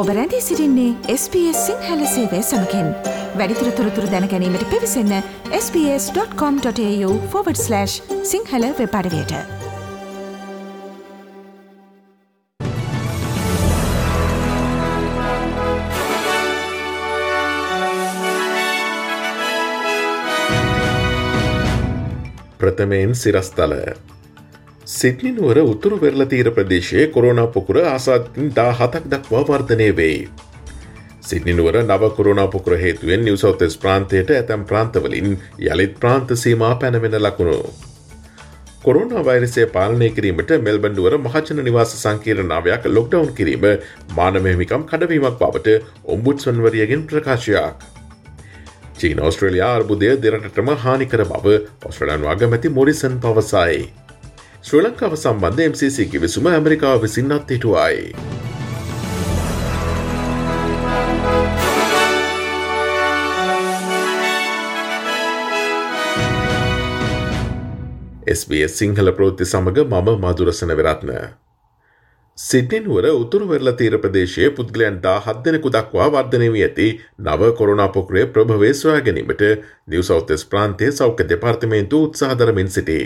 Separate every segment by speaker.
Speaker 1: ඔබ රැඳී සිටින්නේ SBS සිංහල සේවය සමගින්. වැඩිදුර තොරතුරු දැන ගැනීමට පිවිසන්න sbs.com.au/සිංහල වෙබ් අඩවියට.
Speaker 2: ප්‍රථමයෙන් සිරස්තල සිඩ්නි නුවර උතුරු වෙරළ තීර ප්‍රදේශයේ කොරෝනා පොකුර ආසාදින් 17ක් දක්වා වර්ධනය වේ. සිඩ්නි නුවර නව කොරෝනා පොකුර හේතුවෙන් නිව් සවුත් වෙල්ස් ප්‍රාන්තයට ඇතැම් ප්‍රාන්තවලින් යළිත් ප්‍රාන්ත සීමා පැනවෙන ලකුණු. කොරෝනා වෛරසය පාලනය කිරීමට මෙල්බන් නුවර මහජන නිවාස සංකීර්ණාවයක් ලොක්ඩවුන් කිරීම මානව හිමිකම් කඩවීමක් බවට ඔම්බුඩ්ස්මන්වරියගෙන් ප්‍රකාශයක්. චීන ඕස්ට්‍රේලියා අර්බුදය දෙරටටම හානිකර බව ඕස්ට්‍රේලියානු අගමැති මොරිසන් පවසයි. ශ්‍රී ලංකාව සම්බන්ධ MCC කිවිසුම ඇමරිකාව විසින් අත්හිටුවයි. SBS සිංහල ප්‍රවෘත්ති සමග මම මధుරසන විරත්න. සිඩ්නි නුවර උතුරු වෙරළ තීර ප්‍රදේශයේ පුද්ගලයන් 17 දෙනෙකු දක්වා වර්ධනය වී ඇති නව කොරෝනා පොකුරේ ප්‍රභවය සොයා ගැනීමට නිව් සවුත් වෙල්ස් ප්‍රාන්තයේ සෞඛ්‍ය දෙපාර්තමේන්තුව උත්සාහ දරමින් සිටී.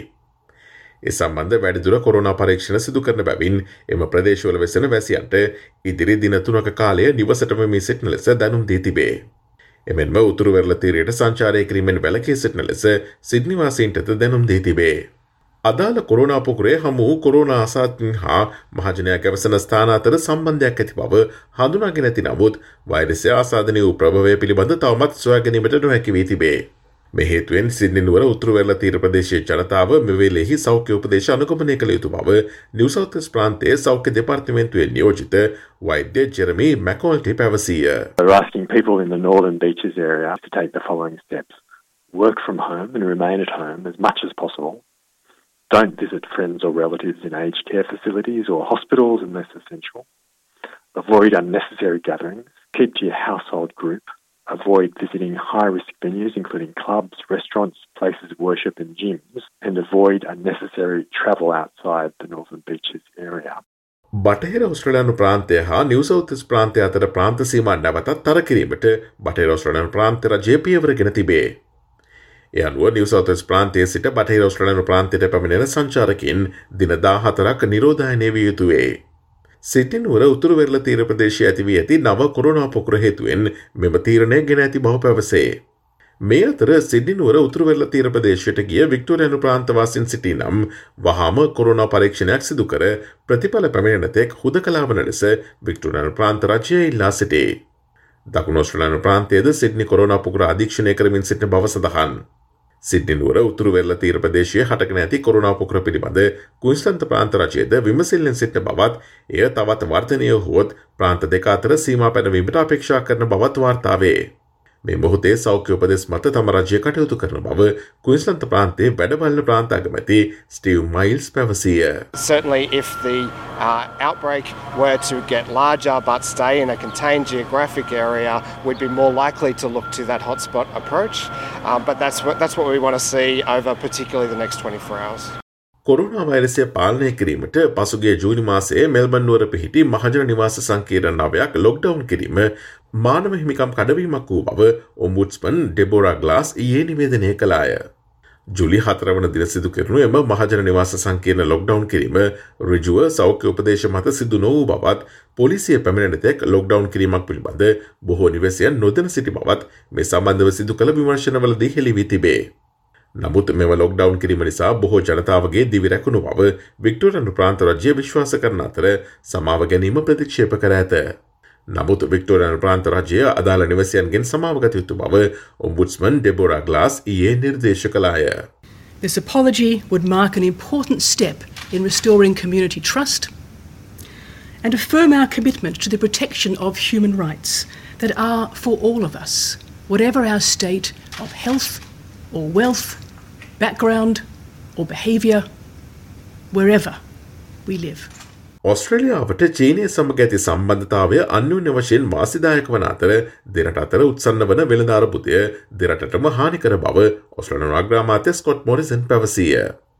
Speaker 2: ඒ සම්බන්ධ වැඩිදුර කොරෝනා පරීක්ෂණ සිදු කරන බැවින් එම ප්‍රදේශවල වෙසෙන වැසියන්ට ඉදිරි දින 3ක කාලය නිවසටම මේ සිටින ලෙස දැනුම් දී තිබේ. එමෙන්ම උතුරු වෙරළ තීරයට සංචාරය කිරීමෙන් වැළකී සිටින ලෙස සිඩ්නි වාසීන්ටද දැනුම් දී තිබේ. අදාළ කොරෝනා පොකුරේ හමු වූ කොරෝනා ආසාදින් හා මහජනයා ගැවසෙන ස්ථාන අතර සම්බන්ධයක් ඇති බව හඳුනාගෙන ඇති නමුත් වෛරසය ආසාදනය වූ ප්‍රභවය පිළිබඳ තවමත් සොයා ගැනීමට නොහැකි වී තිබේ. මේ හේතුවෙන් සිඩ්නි නුවර උතුරු වෙරළ තීර ප්‍රදේශයේ ජනතාව මෙවේලෙහි සෞඛ්‍ය උපදේශ අනුගමනය කළ යුතු බව නිව් සවුත් වෙල්ස් ප්‍රාන්තයේ සෞඛ්‍ය දෙපාර්තමේන්තුවේ නියෝජිත වෛද්‍ය ජෙරමි මැකෝල්ටි පැවසීය.
Speaker 3: We're asking people in the Northern Beaches area to take the following steps. Work from home and remain at home as much as possible. Don't visit friends or relatives in aged care facilities or hospitals unless essential. Avoid unnecessary gatherings. Keep to your household group. Avoid visiting high-risk venues including clubs, restaurants, places of worship and gyms. And avoid unnecessary travel outside the Northern Beaches area.
Speaker 2: බටහිර ඔස්ට්‍රේලියානු ප්‍රාන්තය හා New south Wales ප්‍රාන්තය අතර ප්‍රාන්ත සීමා නැවතත් තර කිරීමට බටහිර ඔස්ට්‍රේලියානු ප්‍රාන්තය රජය පියවරගෙන තිබේ. ඒ අනුව නිව් සවුත් වෙල්ස් ප්‍රාන්තයේ සිට බටහිර ඔස්ට්‍රේලියානු ප්‍රාන්තයට පැමිණෙන සංචාරකයන් දින 14ක් නිරෝධායනය විය යුතු වේ. සිඩ්නි නුවර උතුරු වෙරළ තීර ප්‍රදේශයේ ඇති වී ඇති නව කොරෝනා පොකුර හේතුවෙන් මෙම තීරණය ගෙන ඇති බව පැවසේ. මේ අතර සිඩ්නි නුවර උතුරු වෙරළ තීර ප්‍රදේශයට ගිය වික්ටෝරියානු ප්‍රාන්තවාසීන් සිටි නම් වහාම කොරෝනා පරීක්ෂණයක් සිදු කර ප්‍රතිඵල පැමිණෙන තෙක් හුදකලා වන ලෙස වික්ටෝරියානු ප්‍රාන්ත රජය ඉල්ලා සිටී. දකුණු ඕස්ට්‍රේලියානු ප්‍රාන්තයේද සිඩ්නි කොරෝනා පොකුර අධීක්ෂණය කරමින් සිටින බව සඳහන්. සිඩ්නි නුවර උතුරු වෙරළ තීර ප්‍රදේශයේ හටගෙන ඇති කොරෝනා පොකුර පිළිබඳ කුයින්ස්ලන්ත ප්‍රාන්ත රජයේද විමසිල්ලෙන් සිටින බවත් එය තවත් වර්ධනය වුවොත් ප්‍රාන්ත දෙක අතර සීමා පැනවීමට අපේක්ෂා කරන බවත් වාර්තා වේ. මේ මොහොතේ සෞඛ්‍ය උපදෙස් මත තම රජය කටයුතු කරන බව කුයින්ස්ලන්ත ප්‍රාන්තයේ වැඩබලන ප්‍රාන්ත අගමැති ස්ටීව් මයිල්ස් පැවසීය.
Speaker 4: Certainly if the outbreak were to get larger but stay in a contained geographic area, we'd be more likely to look to that hotspot approach. But that's what we want to see over particularly the next 24 hours.
Speaker 2: Corona වෛරසය පාලනය කිරීමට පසුගිය ජූනි මාසයේ Melbourne නුවර පිහිටි මහජන නිවාස සංකීර්ණාවයක් lockdown කිරීම මානව හිමිකම් කඩවීමක් වූ බව ඔම්බුඩ්ස්මන් ඩෙබෝරා ග්ලාස් ඊයේ නිවේදනය කළාය. ජූලි 4 වන දින සිදු කෙරුණු එම මහජන නිවාස සංකීර්ණ ලොක්ඩවුන් කිරීම ඍජුව සෞඛ්‍ය උපදේශ මත සිදු නොවූ බවත් පොලිසිය පැමිණෙන තෙක් ලොක්ඩවුන් කිරීමක් පිළිබඳ බොහෝ නිවැසියන් නොදැන සිටි බවත් මේ සම්බන්ධව සිදු කළ විමර්ශනවලදී හෙළි වී තිබේ. නමුත් මෙම ලොක්ඩවුන් කිරීම නිසා බොහෝ ජනතාවගේ දිවි රැකුණු බව වික්ටෝරියානු ප්‍රාන්ත රජය විශ්වාස කරන අතර සමාව ගැනීම ප්‍රතික්ෂේප කර ඇත. නමුත් වික්ටෝරියානු ප්‍රාන්ත රජය අදාළ නිවැසියන්ගෙන් සමාව ගත යුතු බව ඔම්බුඩ්ස්මන් ඩෙබෝරා ග්ලාස් ඊයේ නිර්දේශ කළාය.
Speaker 5: This apology would mark an important step in restoring community trust and affirm our commitment to the protection of human rights that are for all of us, whatever our state of health or wealth, background or behaviour, wherever we live.
Speaker 2: ඔස්ට්‍රේලියාවට චීනය සමග ඇති සම්බන්ධතාවය අන්‍යෝන්‍ය වශයෙන් වාසිදායක වන අතර දෙරට අතර උත්සන්න වන වෙළඳ අර්බුදය දෙරටටම හානි කර බව ඔස්ට්‍රේලියානු අග්‍රාමාත්‍ය ස්කොට් මොරිසන් පැවසීය.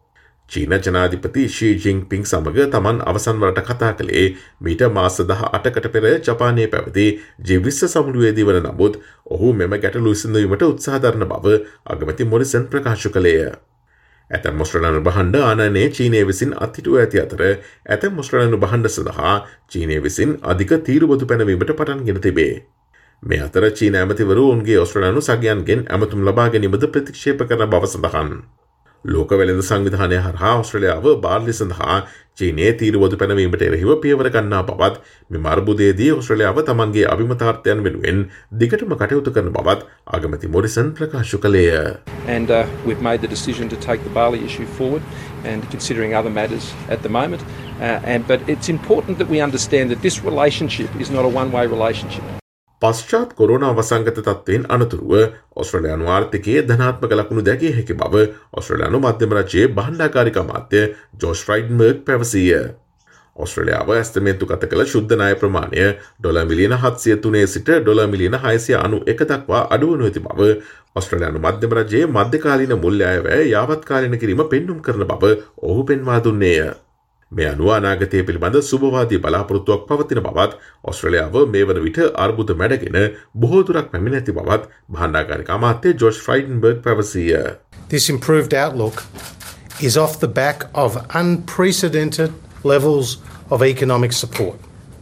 Speaker 2: චීන ජනාධිපති ෂී ජින්පිං සමග තමන් අවසන් වරට කතා කළේ මීට මාස 18කට පෙර ජපානයේ පැවති G20 සමුළුවේදී වන නමුත් ඔහු මෙම ගැටලු විසඳීමට උත්සාහ දරන බව අගමැති මොරිසන් ප්‍රකාශ කළේය. ඇතැම් ඔස්ට්‍රේලියානු භාණ්ඩ ආනයනයේ චීනය විසින් අත්හිටුව ඇති අතර ඇතැම් ඔස්ට්‍රේලියානු භාණ්ඩ සඳහා චීනය විසින් අධික තීරුබදු පැනවීමට පටන් ගෙන තිබේ. මේ අතර චීන ඇමතිවරු ඔවුන්ගේ ඔස්ට්‍රේලියානු සගයන්ගෙන් ඇමතුම් ලබා ගැනීමද ප්‍රතික්ෂේප කරන බව සඳහන්. ලෝක වෙළඳ සංවිධානය හරහා ඔස්ට්‍රේලියාව බාර්ලි සඳහා චීනයේ තීරුබදු පැනවීමට එරෙහිව පියවර ගන්නා බවත් මෙම අර්බුදයේදී ඔස්ට්‍රේලියාව තමන්ගේ අභිමතාර්ථයන් වෙනුවෙන් දිගටම කටයුතු කරන බවත් අගමැති මොරිසන් ප්‍රකාශ කළේය.
Speaker 6: And we've made the decision to take the barley issue forward and considering other matters at the moment. But it's important that we understand that this relationship is not a one-way relationship.
Speaker 2: පශ්චාත් corona වසංගත තත්ත්වයෙන් අනතුරුව ඔස්ට්‍රේලියානු ආර්ථිකයේ ධනාත්මක ලකුණු දැකිය හැකි බව ඔස්ට්‍රේලියානු මධ්‍යම රජයේ බණ්ඩාකාරික අමාත්‍ය ජෝෂ් ෆ්‍රයිඩන්බර්ග් පැවසීය. ඔස්ට්‍රේලියාව ඇස්තමේන්තු ගත කළ ශුද්ධ ණය ප්‍රමාණය ඩොලර් මිලියන 703 සිට ඩොලර් මිලියන 691 දක්වා අඩු වනු ඇති බව ඔස්ට්‍රේලියානු මධ්‍යම රජයේ මධ්‍යකාලීන මුල්‍ය අයවැය යාවත්කාලීන කිරීම පෙන්නුම් කරන බව ඔහු පෙන්වා දුන්නේය. මේ අනුව අනාගතය පිළිබඳ සුබවාදී බලාපොරොත්තුවක් පවතින බවත් ඔස්ට්‍රේලියාව මේ වන විට අර්බුද මැඩගෙන බොහෝ දුරක් පැමිණ ඇති බවත් භාණ්ඩාකාරික අමාත්‍ය ජෝෂ් ෆ්‍රයිඩන්බර්ග් පැවසීය.
Speaker 7: This improved outlook is off the back of unprecedented levels of economic support.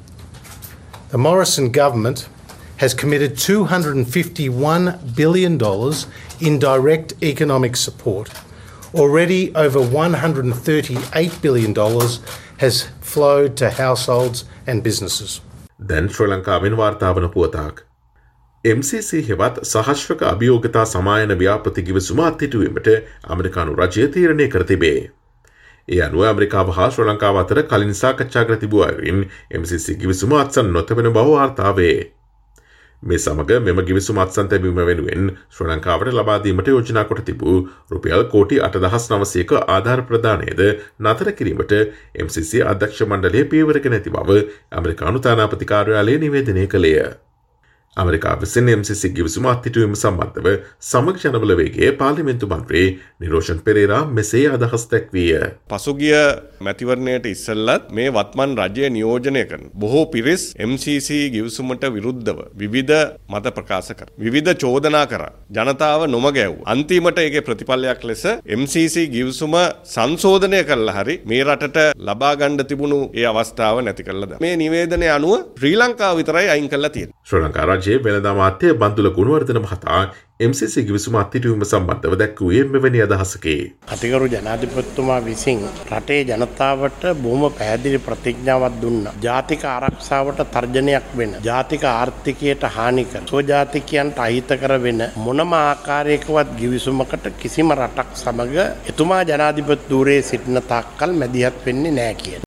Speaker 7: The Morrison government has committed $251 billion in direct economic support. Already over $138 billion has flowed to households and businesses.
Speaker 2: දැන් ශ්‍රී ලංකාවෙන් වාර්තාවන පුවතක්. MCC හෙවත් සහස්‍රක අභියෝගතා සමායන ව්‍යාපෘති ගිවිසුම අත්හිටුවීමට ඇමරිකානු රජය තීරණය කර තිබේ. ඒ අනුව ඇමරිකාව හා ශ්‍රී ලංකාව අතර කලින් සාකච්ඡා කර තිබූ අයුරින් MCC ගිවිසුම අත්සන් නොතැබෙන බව වාර්තා වේ. මේ සමග මෙම ගිවිසුම අත්සන් තැබීම වෙනුවෙන් ශ්‍රී ලංකාවට ලබා දීමට යෝජනා කොට තිබූ රුපියල් කෝටි 8,900ක ආධාර ප්‍රදානයද නතර කිරීමට MCC අධ්‍යක්ෂ මණ්ඩලය පියවර ගෙන ඇති බව ඇමරිකානු තානාපති කාර්යාලය නිවේදනය කළේය. ඇමරිකාව විසින් MCC ගිවිසුම අත්හිටුවීම සම්බන්ධව සමග ජනබල වේගයේ පාර්ලිමේන්තු මන්ත්‍රී නිරෝෂන් පෙරේරා මෙසේ අදහස් දැක්වීය.
Speaker 8: පසුගිය මැතිවරණයට ඉස්සෙල්ලත් මේ වත්මන් රජය නියෝජනය කරන බොහෝ පිරිස් MCC ගිවිසුමට විරුද්ධව විවිධ මත ප්‍රකාශ කර විවිධ චෝදනා කර ජනතාව නොමග ඇව්වා. අන්තිමට ඒකේ ප්‍රතිඵලයක් ලෙස MCC ගිවිසුම සංශෝධනය කළා හරි මේ රටට ලබා ගන්න තිබුණු ඒ අවස්ථාව නැති කළා. මේ නිවේදනය අනුව ශ්‍රී ලංකාව විතරයි අයින් කළා තියෙන්නේ.
Speaker 2: ශ්‍රී ලංකා රජයේ වෙළඳ අමාත්‍ය බන්දුල ගුණවර්ධන මහතා MCC ගිවිසුම අත්හිටුවීම සම්බන්ධව දැක්වුවේ මෙවැනි අදහසකි.
Speaker 9: අතිගරු ජනාධිපතිතුමා විසින් රටේ ජනතාවට බොහොම පැහැදිලි ප්‍රතිඥාවක් දුන්නා. ජාතික ආරක්ෂාවට තර්ජනයක් වෙන, ජාතික ආර්ථිකයට හානි කර, සෝජාතිකයන්ට අහිතකර වෙන මොනම ආකාරයකවත් ගිවිසුමකට කිසිම රටක් සමග එතුමා ජනාධිපති ධූරයේ සිටින තාක්කල් මැදිහත් වෙන්නේ නැහැ කියලා.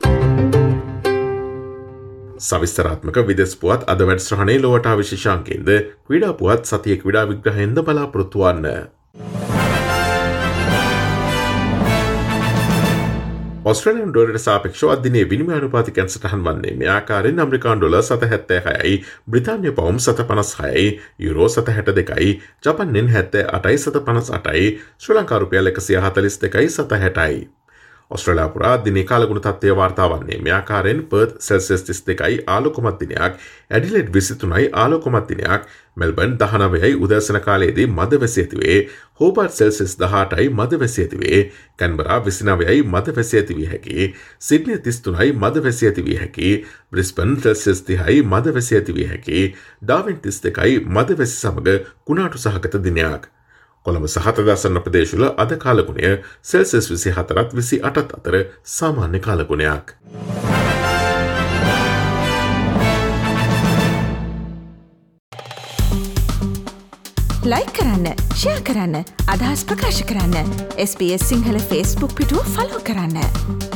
Speaker 2: සවිස්තරාත්මක විදෙස් පුවත් අද වැඩසටහනේ ලොවට විශේෂාංකයෙන්ද ක්‍රීඩා පුවත් සතියේ ක්‍රීඩා විග්‍රහයෙන්ද බලාපොරොත්තු වන්න. ඔස්ට්‍රේලියානු ඩොලරයට සාපේක්ෂව අදිනේ විනිමය අනුපාතිකයන් සටහන් වන්නේ මේ ආකාරයෙන් ඇමරිකානු ඩොලර් 7.76යි, බ්‍රිතාන්‍ය පවුම් 7.56යි, යුරෝ 7.62යි, ජපන් යෙන් 78යි 7.58යි, ශ්‍රී ලංකා රුපියල් 142යි 7.60යි. ඔස්ට්‍රේලියාව පුරා දිනේ කාලගුණ තත්ත්වය වාර්තා වන්නේ මේ ආකාරයෙන් පර්ත් සෙල්සියස් 32යි ආලෝකමත් දිනයක්, ඇඩිලේඩ් 23යි ආලෝකමත් දිනයක්, මෙල්බර්න් 19යි උදෑසන කාලයේදී මද වැසි ඇතිවේ, හෝබාර්ට් සෙල්සියස් 18යි මද වැසි ඇතිවේ, කැන්බරා 29යි මද වැසි ඇතිවිය හැකි, සිඩ්නි 33යි මද වැසි ඇතිවිය හැකි, බ්‍රිස්බන් සෙල්සියස් 30යි මද වැසි ඇතිවිය හැකි, ඩාවින් 32යි මද වැසි සමග කුණාටු සහගත දිනයක්. කොළඹ සහ තදාසන්න ප්‍රදේශවල අද කාලගුණය සෙල්සියස් 24ත් 28ත් අතර සාමාන්‍ය කාලගුණයක්.
Speaker 1: ලයික් කරන්න, ෂෙයා කරන්න, අදහස් ප්‍රකාශ කරන්න. SBS සිංහල Facebook පිටුව ෆලෝ කරන්න.